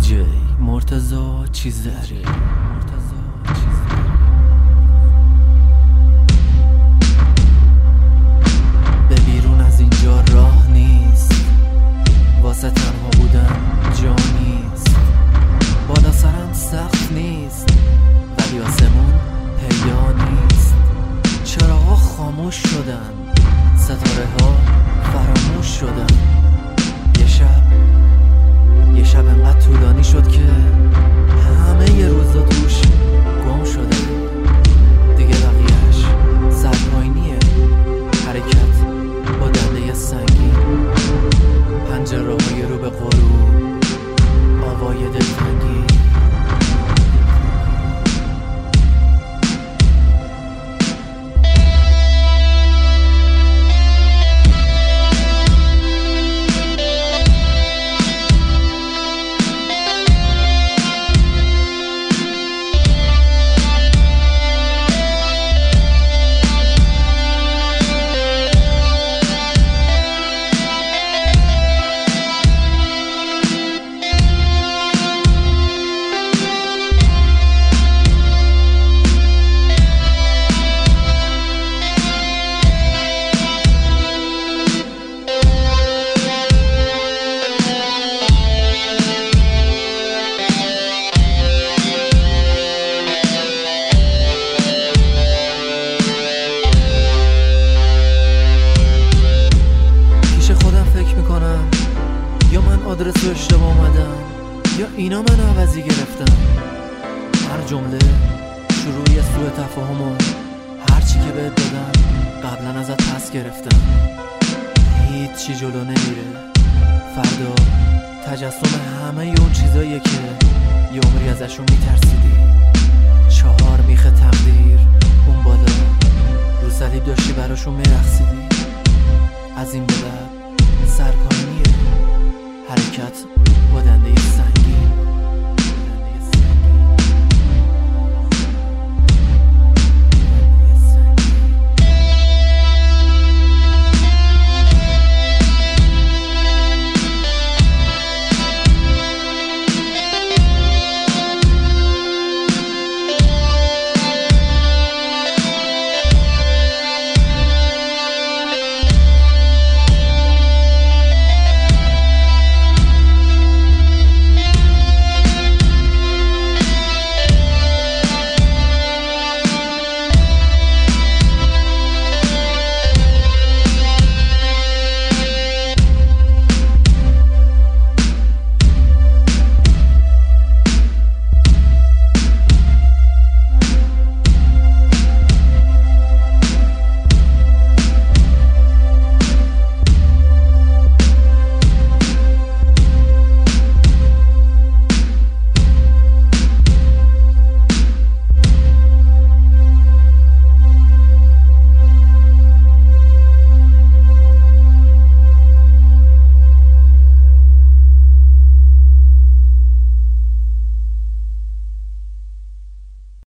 دیجی مرتضی چیزری. به بیرون از اینجا راه نیست، واسه تنها بودن جا نیست. بالا سرم سخت نیست ولی آسمون پیدا نیست. چراغا خاموش شدن، ستاره ها فراموش شدن. یه شب انقدر طولانی شد که همه ی روزا توش گم شدن. دیگه بقیهش سرپاینیه، حرکت با دنده سنگین، پنجره‌های رو به غروب، آوای دلتنگی. یا من آدرس رو اشتباه اومدم، یا اینا من عوضی گرفتم. هر جمله شروع یه سوء تفاهم و هرچی که بهت دادم قبلا ازت پس گرفتم. هیچی جلو نمیره، فردا تجسم همه اون چیزاییه که یه عمری ازشون میترسیدی. 4 میخ تقدیر اون بالا رو صلیب داشتی براشون میرقصیدی. از این به بعد سرپاینیه، حرکت با دنده سنگ.